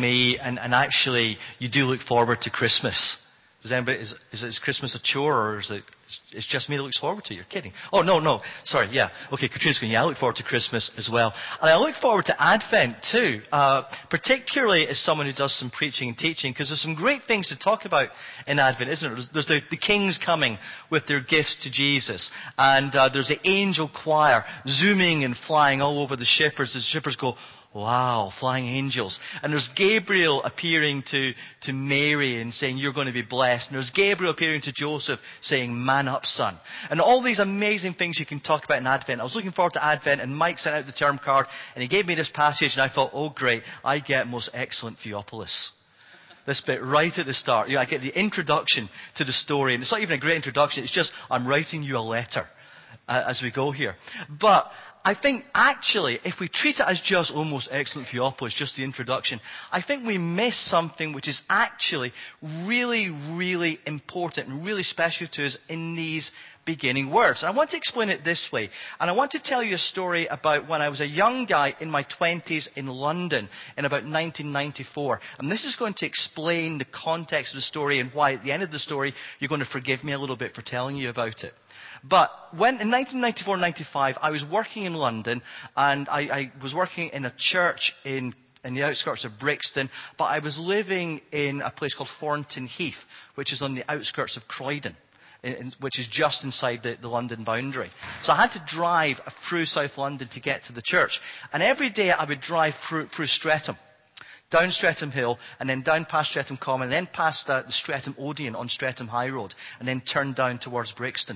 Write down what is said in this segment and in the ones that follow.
me, and actually you do look forward to Christmas. Does anybody, is Christmas a chore, or is it's just me that looks forward to it? You're kidding. Oh, no. Sorry, yeah. Okay, Katrina's going, yeah, I look forward to Christmas as well. And I look forward to Advent too, particularly as someone who does some preaching and teaching, because there's some great things to talk about in Advent, isn't it? There's the kings coming with their gifts to Jesus. And there's the angel choir zooming and flying all over the shepherds. The shepherds go, wow, flying angels. And there's Gabriel appearing to Mary and saying, you're going to be blessed. And there's Gabriel appearing to Joseph saying, man up, son. And all these amazing things you can talk about in Advent. I was looking forward to Advent, and Mike sent out the term card, and he gave me this passage, and I thought, oh great, I get most excellent Theopolis. This bit right at the start. I get the introduction to the story, and it's not even a great introduction, it's just, I'm writing you a letter as we go here. But I think actually, if we treat it as just almost excellent Theopolis, just the introduction, I think we miss something which is actually really, really important and really special to us in these beginning words. And I want to explain it this way. And I want to tell you a story about when I was a young guy in my 20s in London in about 1994. And this is going to explain the context of the story and why at the end of the story you're going to forgive me a little bit for telling you about it. But when in 1994-95, I was working in London, and I was working in a church in the outskirts of Brixton, but I was living in a place called Thornton Heath, which is on the outskirts of Croydon, which is just inside the London boundary. So I had to drive through South London to get to the church. And every day I would drive through Streatham, down Streatham Hill, and then down past Streatham Common, and then past the Streatham Odeon on Streatham High Road, and then turn down towards Brixton.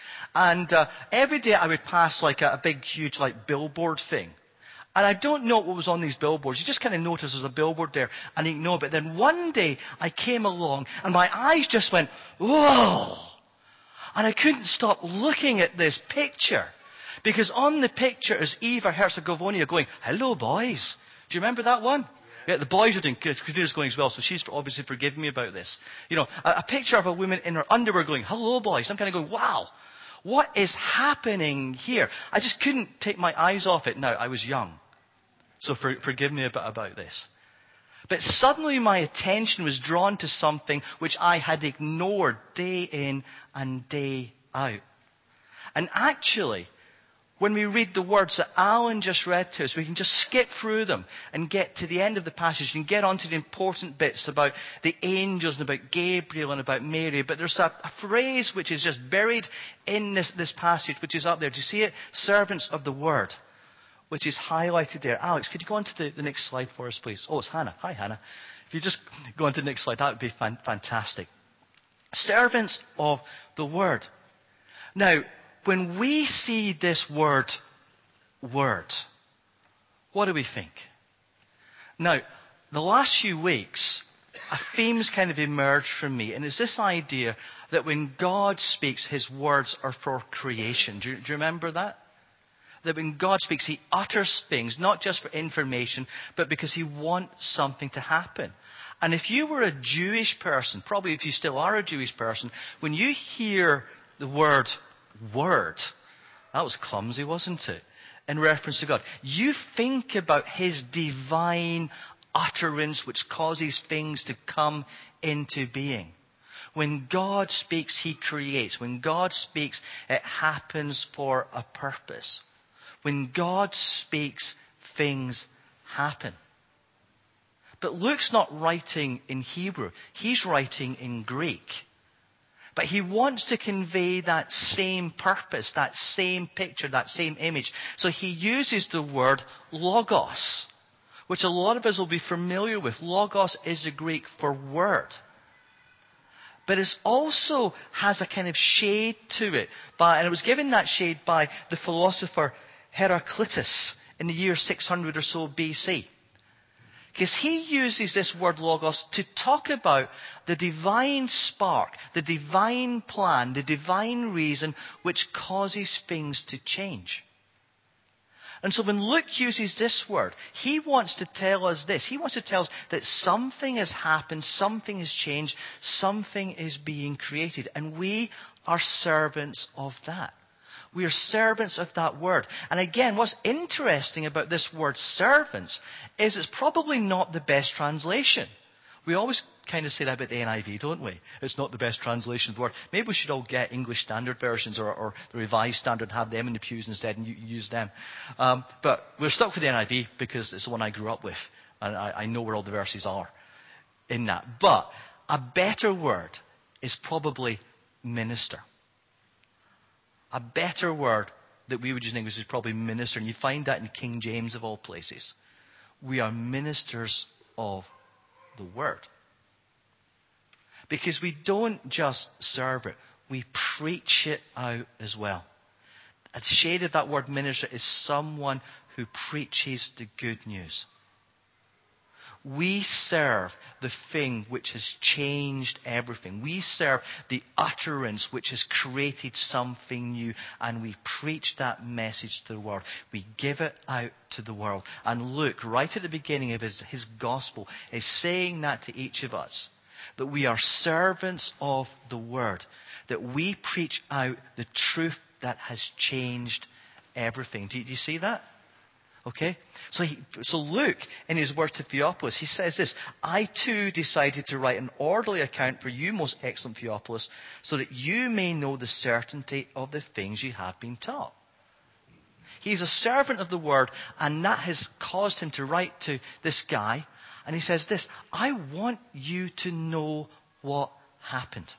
And every day I would pass like a big, huge like billboard thing. And I don't know what was on these billboards. You just kind of notice there's a billboard there and you ignore it. But then one day I came along and my eyes just went, whoa! And I couldn't stop looking at this picture. Because on the picture is Eva Herzegovina going, hello boys. Do you remember that one? Yeah, the boys are doing good. Christina's going as well, so she's obviously forgiven me about this. You know, a picture of a woman in her underwear going, hello boys. I'm kind of going, wow. What is happening here? I just couldn't take my eyes off it. Now, I was young, so forgive me about this. But suddenly my attention was drawn to something which I had ignored day in and day out. And actually, when we read the words that Alan just read to us, we can just skip through them and get to the end of the passage and get on to the important bits about the angels and about Gabriel and about Mary. But there's a phrase which is just buried in this passage, which is up there. Do you see it? Servants of the word, which is highlighted there. Alex, could you go on to the next slide for us, please? Oh, it's Hannah. Hi, Hannah. If you just go on to the next slide, that would be fantastic. Servants of the word. Now, when we see this word, what do we think? Now, the last few weeks, a theme's kind of emerged from me, and it's this idea that when God speaks, His words are for creation. Do you remember that? That when God speaks, He utters things, not just for information, but because He wants something to happen. And if you were a Jewish person, probably if you still are a Jewish person, when you hear the word, that was clumsy, wasn't it? In reference to God. You think about His divine utterance which causes things to come into being. When God speaks, He creates. When God speaks, it happens for a purpose. When God speaks, things happen. But Luke's not writing in Hebrew. He's writing in Greek. But he wants to convey that same purpose, that same picture, that same image. So he uses the word logos, which a lot of us will be familiar with. Logos is the Greek for word. But it also has a kind of shade to it. And it was given that shade by the philosopher Heraclitus in the year 600 or so BC. Because he uses this word logos to talk about the divine spark, the divine plan, the divine reason which causes things to change. And so when Luke uses this word, he wants to tell us this. He wants to tell us that something has happened, something has changed, something is being created. And we are servants of that. We are servants of that word. And again, what's interesting about this word servants is it's probably not the best translation. We always kind of say that about the NIV, don't we? It's not the best translation of the word. Maybe we should all get English Standard Versions or the Revised Standard and have them in the pews instead and use them. But we're stuck with the NIV because it's the one I grew up with. And I know where all the verses are in that. But a better word is probably minister. A better word that we would use in English is probably minister. And you find that in King James of all places. We are ministers of the word. Because we don't just serve it, we preach it out as well. A shade of that word minister is someone who preaches the good news. We serve the thing which has changed everything. We serve the utterance which has created something new, and we preach that message to the world. We give it out to the world. And Luke, right at the beginning of his gospel, is saying that to each of us, that we are servants of the word, that we preach out the truth that has changed everything. Do you see that? Okay? So Luke, in his word to Theophilus, he says this, I too decided to write an orderly account for you, most excellent Theophilus, so that you may know the certainty of the things you have been taught. He's a servant of the word, and that has caused him to write to this guy, and he says this, I want you to know what happened.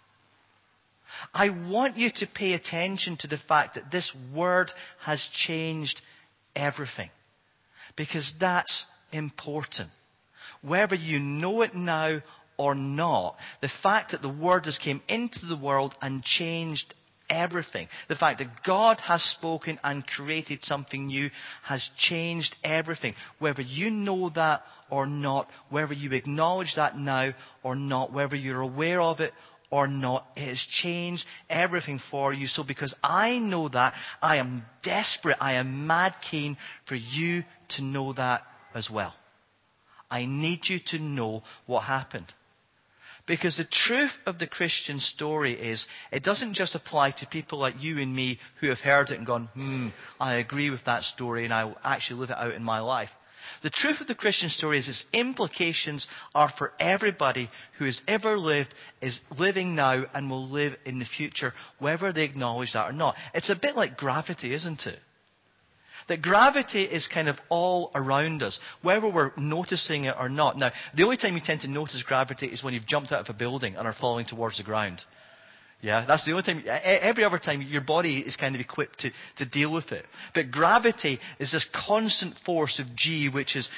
I want you to pay attention to the fact that this word has changed everything. Because that's important. Whether you know it now or not, the fact that the word has came into the world and changed everything, the fact that God has spoken and created something new has changed everything. Whether you know that or not, whether you acknowledge that now or not, whether you're aware of it or not, it has changed everything for you. So because I know that, I am desperate, I am mad keen for you to know that as well. I need you to know what happened. Because the truth of the Christian story is, it doesn't just apply to people like you and me who have heard it and gone, I agree with that story and I will actually live it out in my life. The truth of the Christian story is its implications are for everybody who has ever lived, is living now, and will live in the future, whether they acknowledge that or not. It's a bit like gravity, isn't it? That gravity is kind of all around us, whether we're noticing it or not. Now, the only time you tend to notice gravity is when you've jumped out of a building and are falling towards the ground. Yeah, that's the only time. Every other time, your body is kind of equipped to deal with it. But gravity is this constant force of G, which is,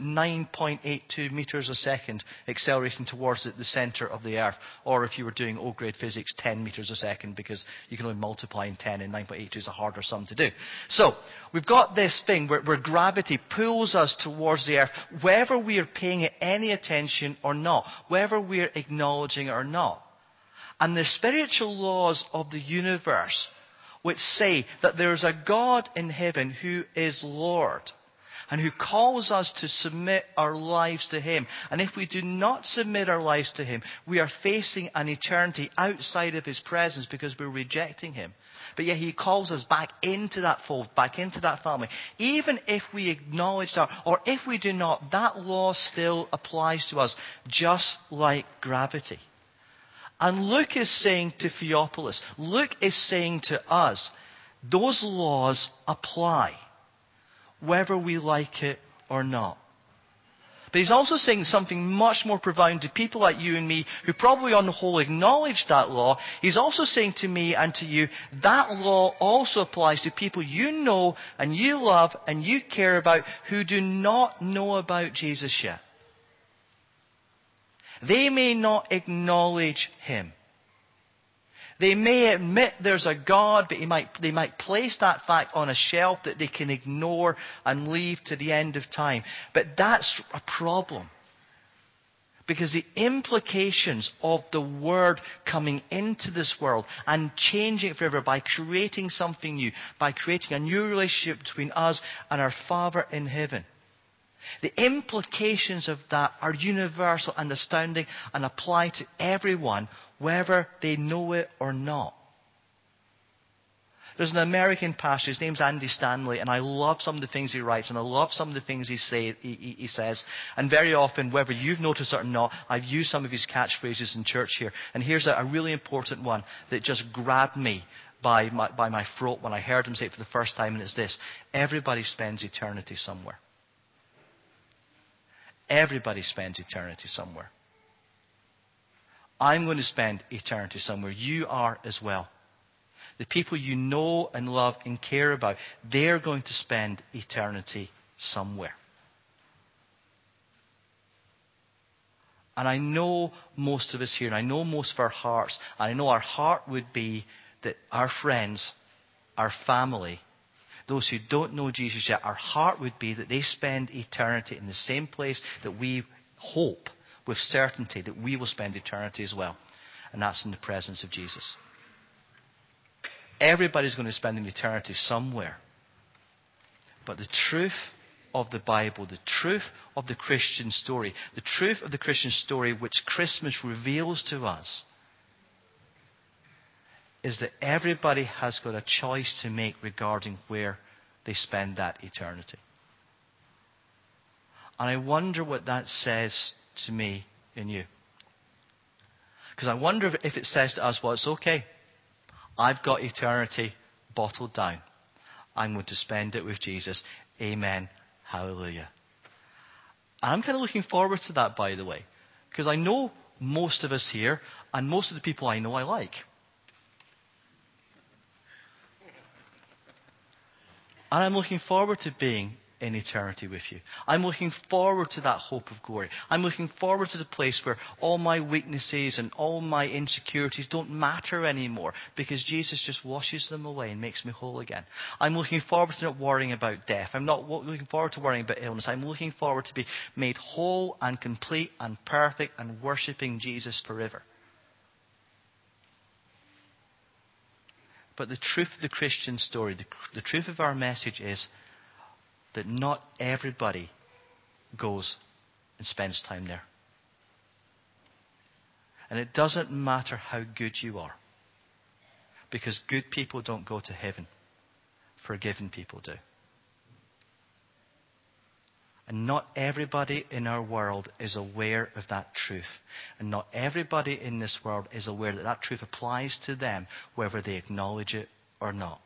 9.82 meters a second, accelerating towards the center of the Earth. Or if you were doing O-grade physics, 10 meters a second, because you can only multiply in 10, and 9.82 is a harder sum to do. So, we've got this thing where gravity pulls us towards the Earth, whether we are paying it any attention or not, whether we are acknowledging it or not. And the spiritual laws of the universe, which say that there is a God in heaven who is Lord and who calls us to submit our lives to Him. And if we do not submit our lives to Him, we are facing an eternity outside of His presence because we're rejecting Him. But yet He calls us back into that fold, back into that family. Even if we acknowledge that, or if we do not, that law still applies to us, just like gravity. And Luke is saying to Theophilus, Luke is saying to us, those laws apply, whether we like it or not. But he's also saying something much more profound to people like you and me, who probably on the whole acknowledge that law. He's also saying to me and to you, that law also applies to people you know and you love and you care about who do not know about Jesus yet. They may not acknowledge Him. They may admit there's a God, but they might place that fact on a shelf that they can ignore and leave to the end of time. But that's a problem. Because the implications of the Word coming into this world and changing it forever by creating something new, by creating a new relationship between us and our Father in heaven, the implications of that are universal and astounding and apply to everyone, whether they know it or not. There's an American pastor, his name's Andy Stanley, and I love some of the things he writes, and I love some of the things he says. And very often, whether you've noticed it or not, I've used some of his catchphrases in church here. And here's a really important one that just grabbed me by my throat when I heard him say it for the first time, and it's this: everybody spends eternity somewhere. Everybody spends eternity somewhere. I'm going to spend eternity somewhere. You are as well. The people you know and love and care about, they're going to spend eternity somewhere. And I know most of us here, and I know most of our hearts, and I know our heart would be that our friends, our family, those who don't know Jesus yet, our heart would be that they spend eternity in the same place that we hope with certainty that we will spend eternity as well. And that's in the presence of Jesus. Everybody's going to spend an eternity somewhere. But the truth of the Bible, the truth of the Christian story, the truth of the Christian story which Christmas reveals to us, is that everybody has got a choice to make regarding where they spend that eternity. And I wonder what that says to me and you. Because I wonder if it says to us, well, it's okay. I've got eternity bottled down. I'm going to spend it with Jesus. Amen. Hallelujah. And I'm kind of looking forward to that, by the way. Because I know most of us here, and most of the people I know I like. And I'm looking forward to being in eternity with you. I'm looking forward to that hope of glory. I'm looking forward to the place where all my weaknesses and all my insecurities don't matter anymore, because Jesus just washes them away and makes me whole again. I'm looking forward to not worrying about death. I'm not looking forward to worrying about illness. I'm looking forward to be made whole and complete and perfect and worshipping Jesus forever. But the truth of the Christian story, the truth of our message is that not everybody goes and spends time there. And it doesn't matter how good you are, because good people don't go to heaven. Forgiven people do. And not everybody in our world is aware of that truth. And not everybody in this world is aware that that truth applies to them, whether they acknowledge it or not.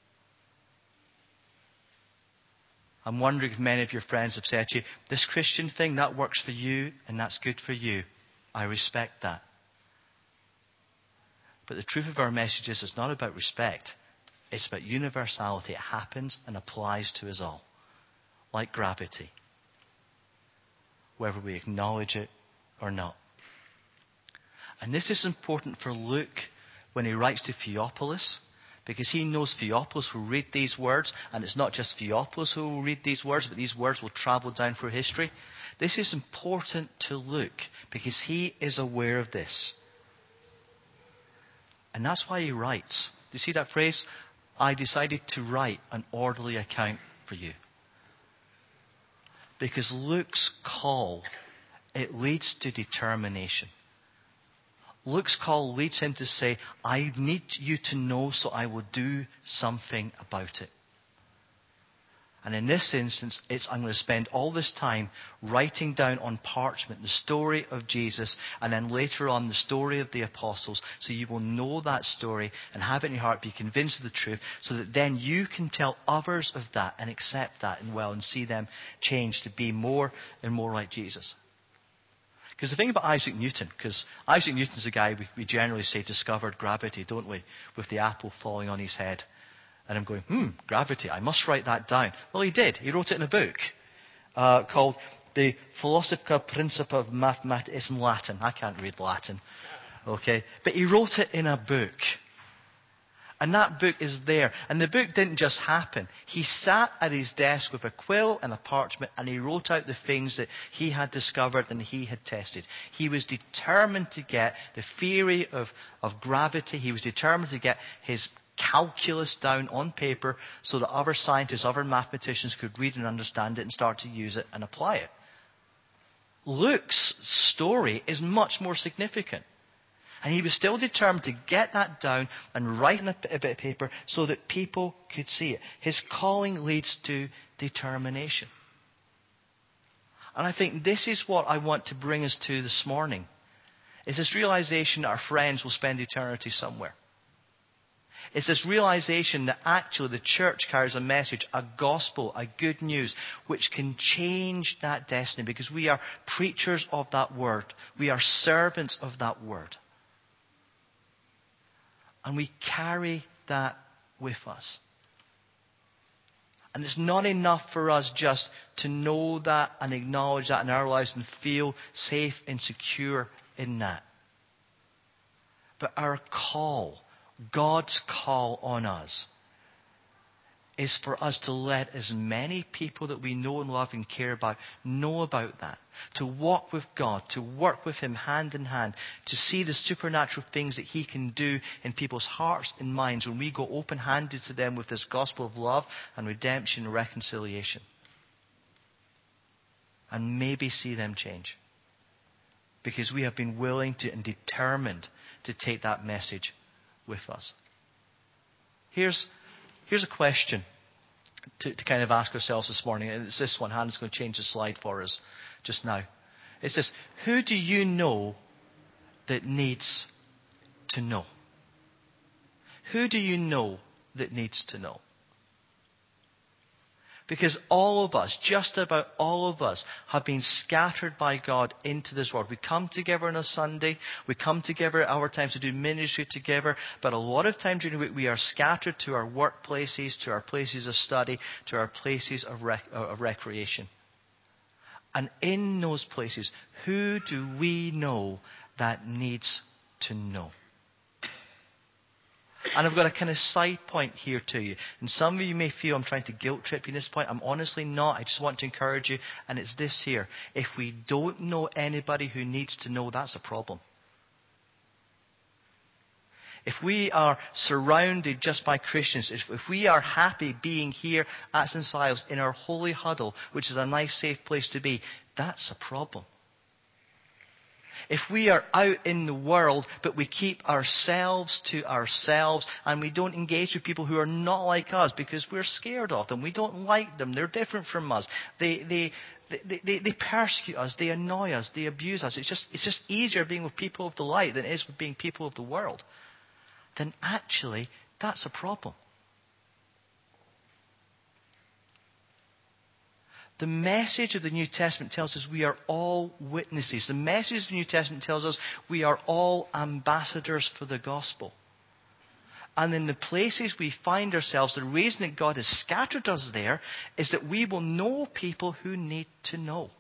I'm wondering if many of your friends have said to you, this Christian thing, that works for you and that's good for you. I respect that. But the truth of our message is it's not about respect. It's about universality. It happens and applies to us all. Like gravity. Whether we acknowledge it or not. And this is important for Luke when he writes to Theophilus, because he knows Theophilus will read these words, and it's not just Theophilus who will read these words, but these words will travel down through history. This is important to Luke, because he is aware of this. And that's why he writes. Do you see that phrase? I decided to write an orderly account for you. Because Luke's call, it leads to determination. Luke's call leads him to say, I need you to know, so I will do something about it. And in this instance, I'm going to spend all this time writing down on parchment the story of Jesus, and then later on the story of the apostles, so you will know that story and have it in your heart, be convinced of the truth, so that then you can tell others of that and accept that and see them change to be more and more like Jesus. Because the thing about Isaac Newton, because Isaac Newton's a guy we generally say discovered gravity, don't we? With the apple falling on his head. And I'm going, gravity, I must write that down. Well, he did. He wrote it in a book called The Philosophica Principia of Mathematics. It's in Latin. I can't read Latin. Okay? But he wrote it in a book. And that book is there. And the book didn't just happen. He sat at his desk with a quill and a parchment, and he wrote out the things that he had discovered and he had tested. He was determined to get the theory of gravity. He was determined to get his calculus down on paper so that other scientists, other mathematicians could read and understand it and start to use it and apply it. Luke's story is much more significant. And he was still determined to get that down and write on a bit of paper so that people could see it. His calling leads to determination. And I think this is what I want to bring us to this morning. Is this realization that our friends will spend eternity somewhere. It's this realization that actually the church carries a message, a gospel, a good news, which can change that destiny because we are preachers of that word. We are servants of that word. And we carry that with us. And it's not enough for us just to know that and acknowledge that in our lives and feel safe and secure in that. But our call, God's call on us, is for us to let as many people that we know and love and care about know about that. To walk with God, to work with Him hand in hand, to see the supernatural things that He can do in people's hearts and minds when we go open-handed to them with this gospel of love and redemption and reconciliation. And maybe see them change. Because we have been willing to and determined to take that message with us. Here's a question to kind of ask ourselves this morning, and it's this one. Hannah's going to change the slide for us just now. It's this: who do you know that needs to know? Who do you know that needs to know? Because all of us, just about all of us, have been scattered by God into this world. We come together on a Sunday. We come together at our times to do ministry together. But a lot of times during the week, we are scattered to our workplaces, to our places of study, to our places of recreation. And in those places, who do we know that needs to know? And I've got a kind of side point here to you. And some of you may feel I'm trying to guilt trip you in this point. I'm honestly not. I just want to encourage you. And it's this here. If we don't know anybody who needs to know, that's a problem. If we are surrounded just by Christians, if we are happy being here at St. Silas in our holy huddle, which is a nice, safe place to be, that's a problem. If we are out in the world, but we keep ourselves to ourselves and we don't engage with people who are not like us because we're scared of them, we don't like them, they're different from us, they persecute us, they annoy us, they abuse us. It's just easier being with people of the light than it is with being people of the world. Then actually, that's a problem. The message of the New Testament tells us we are all witnesses. The message of the New Testament tells us we are all ambassadors for the gospel. And in the places we find ourselves, the reason that God has scattered us there is that we will know people who need to know.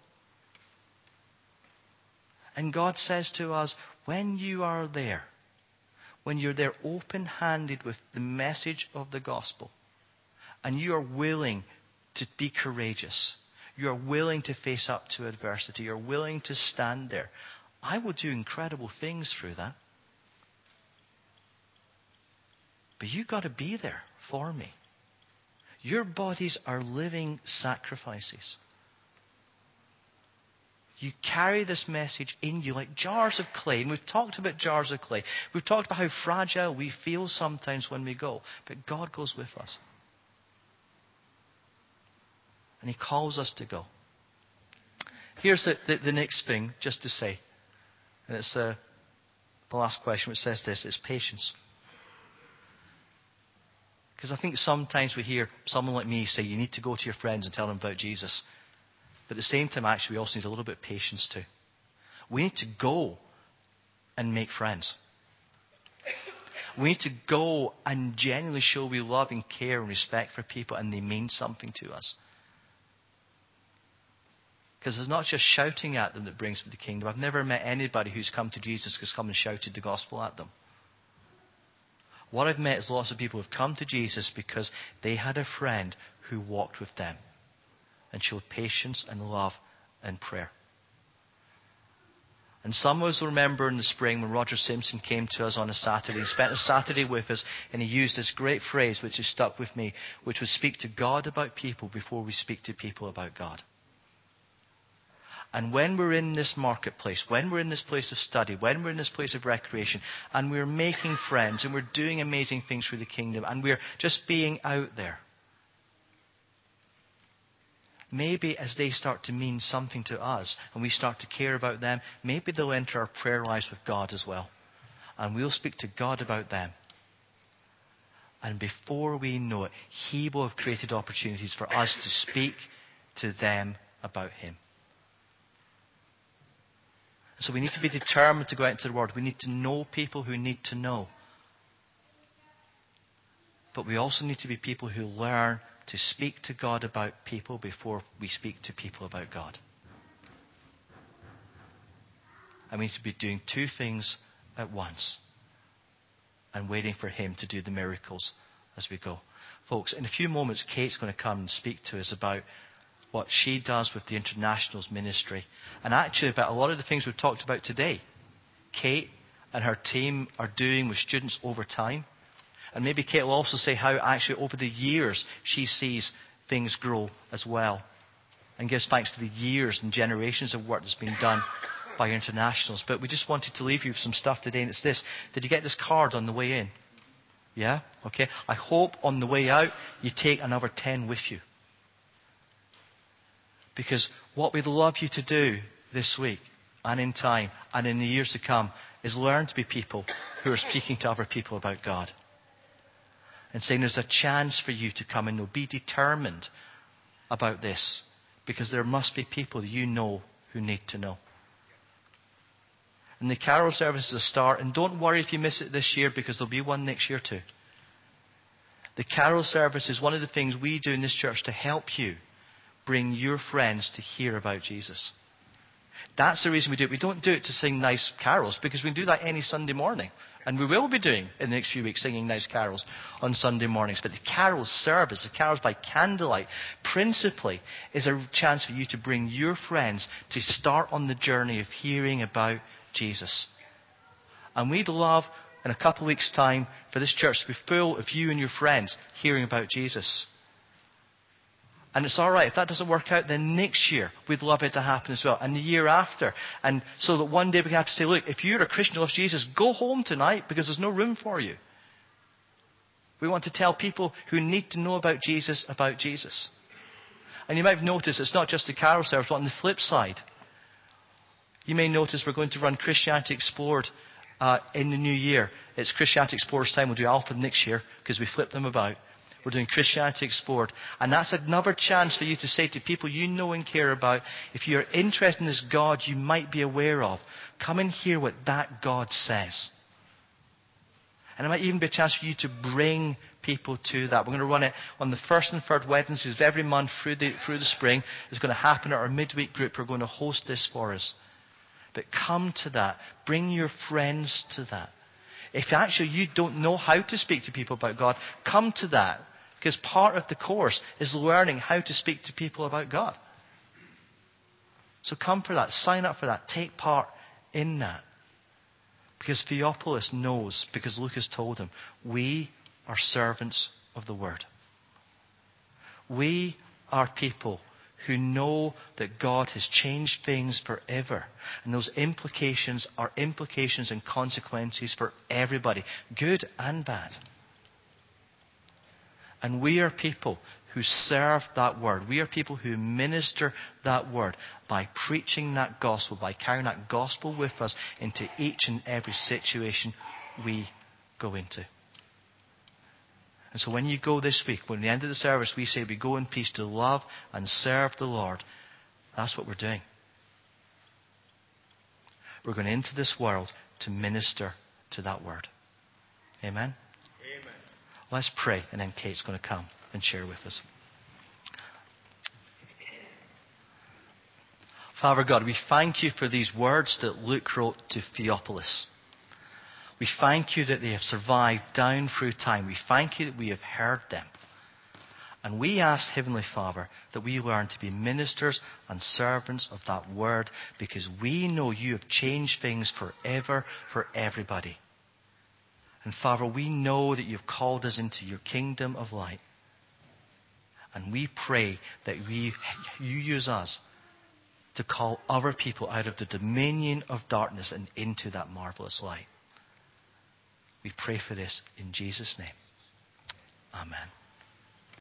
And God says to us, when you are there, when you're there open-handed with the message of the gospel, and you are willing to be courageous, you are willing to face up to adversity, you're willing to stand there, I will do incredible things through that. But you've got to be there for me. Your bodies are living sacrifices. You carry this message in you like jars of clay. And we've talked about jars of clay. We've talked about how fragile we feel sometimes when we go. But God goes with us. And He calls us to go. Here's the next thing just to say. And it's the last question which says this. It's patience. Because I think sometimes we hear someone like me say you need to go to your friends and tell them about Jesus. But at the same time, actually, we also need a little bit of patience too. We need to go and make friends. We need to go and genuinely show we love and care and respect for people and they mean something to us. Because it's not just shouting at them that brings them to the kingdom. I've never met anybody who's come to Jesus because come and shouted the gospel at them. What I've met is lots of people who've come to Jesus because they had a friend who walked with them and showed patience and love and prayer. And some of us will remember in the spring when Roger Simpson came to us on a Saturday. He spent a Saturday with us and he used this great phrase which has stuck with me, which was speak to God about people before we speak to people about God. And when we're in this marketplace, when we're in this place of study, when we're in this place of recreation, and we're making friends, and we're doing amazing things for the kingdom, and we're just being out there, maybe as they start to mean something to us, and we start to care about them, maybe they'll enter our prayer lives with God as well. And we'll speak to God about them. And before we know it, He will have created opportunities for us to speak to them about Him. So we need to be determined to go out into the world. We need to know people who need to know. But we also need to be people who learn to speak to God about people before we speak to people about God. And we need to be doing two things at once and waiting for Him to do the miracles as we go. Folks, in a few moments, Kate's going to come and speak to us about what she does with the Internationals ministry, and actually about a lot of the things we've talked about today. Kate and her team are doing with students over time. And maybe Kate will also say how actually over the years she sees things grow as well, and gives thanks to the years and generations of work that's been done by Internationals. But we just wanted to leave you with some stuff today, and it's this. Did you get this card on the way in? Yeah? Okay. I hope on the way out you take another 10 with you. Because what we'd love you to do this week and in time and in the years to come is learn to be people who are speaking to other people about God. And saying there's a chance for you to come and know. Be determined about this. Because there must be people you know who need to know. And the carol service is a start. And don't worry if you miss it this year, because there'll be one next year too. The carol service is one of the things we do in this church to help you bring your friends to hear about Jesus. That's the reason we do it. We don't do it to sing nice carols, because we can do that any Sunday morning. And we will be doing in the next few weeks, singing nice carols on Sunday mornings. But the carol service, the carols by candlelight, principally is a chance for you to bring your friends to start on the journey of hearing about Jesus. And we'd love, in a couple of weeks' time, for this church to be full of you and your friends hearing about Jesus. And it's all right. If that doesn't work out, then next year we'd love it to happen as well. And the year after. And so that one day we can have to say, look, if you're a Christian who loves Jesus, go home tonight, because there's no room for you. We want to tell people who need to know about Jesus. And you might have noticed it's not just the carol service, but on the flip side, you may notice we're going to run Christianity Explored in the new year. It's Christianity Explorer's time. We'll do Alpha next year because we flip them about. We're doing Christianity Explored. And that's another chance for you to say to people you know and care about, if you're interested in this God you might be aware of, come and hear what that God says. And it might even be a chance for you to bring people to that. We're going to run it on the first and third Wednesdays of every month through the spring. It's going to happen at our midweek group. We're going to host this for us. But come to that. Bring your friends to that. If actually you don't know how to speak to people about God, come to that. Because part of the course is learning how to speak to people about God. So come for that. Sign up for that. Take part in that. Because Theophilus knows, because Luke has told him, we are servants of the Word. We are people who know that God has changed things forever. And those implications are implications and consequences for everybody, good and bad. And we are people who serve that Word. We are people who minister that Word by preaching that gospel, by carrying that gospel with us into each and every situation we go into. And so when you go this week, when at the end of the service we say we go in peace to love and serve the Lord, that's what we're doing. We're going into this world to minister to that Word. Amen? Amen. Let's pray, and then Kate's going to come and share with us. Father God, we thank you for these words that Luke wrote to Theophilus. We thank you that they have survived down through time. We thank you that we have heard them. And we ask, Heavenly Father, that we learn to be ministers and servants of that Word, because we know you have changed things forever for everybody. And Father, we know that you've called us into your kingdom of light. And we pray that you use us to call other people out of the dominion of darkness and into that marvelous light. We pray for this in Jesus' name. Amen.